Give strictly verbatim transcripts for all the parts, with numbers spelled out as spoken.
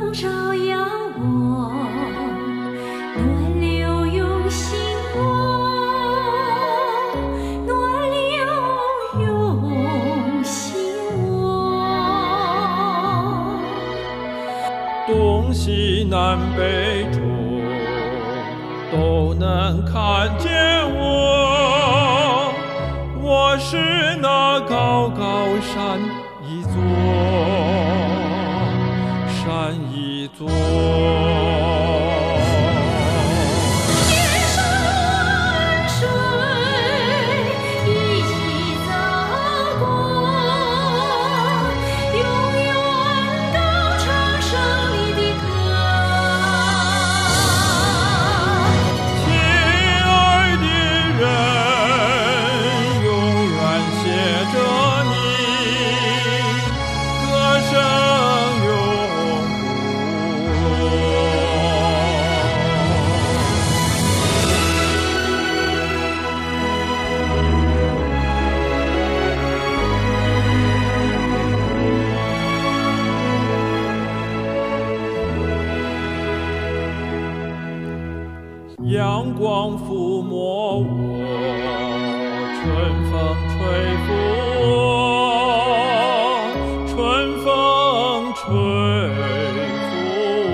照耀我，暖流涌醒我，暖流涌醒我。 东西南北中都能看见我，我是那高高山一座，山一座。 天山万水一起走过，永远高唱胜利的歌。 亲爱的人，永远写着你，歌声永不落。阳光抚摸我，春风吹拂我，春风吹拂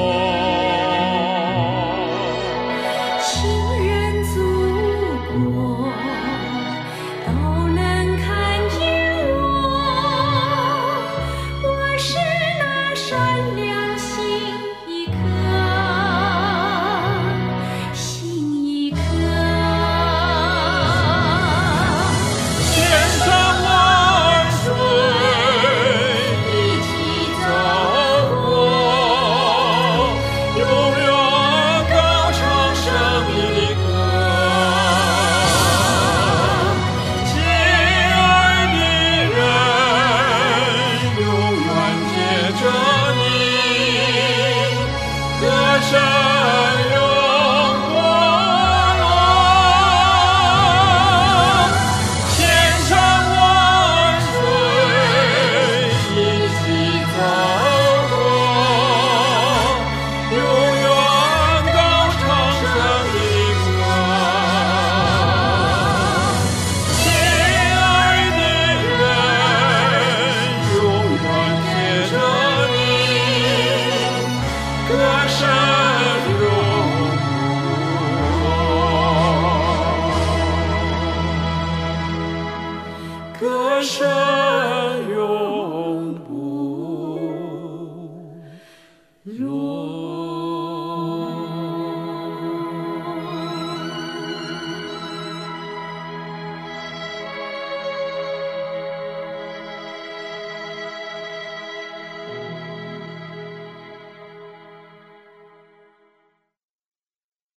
我。 亲人祖国都能看见我，我是那善良心一颗，心一颗。 千山万水一起走过，永远高唱胜利的歌。亲爱的人，永远接着你，歌声永不落。千山万水一起走过，永远高唱胜利歌。亲爱的人，永远接着你，歌声永不落。歌声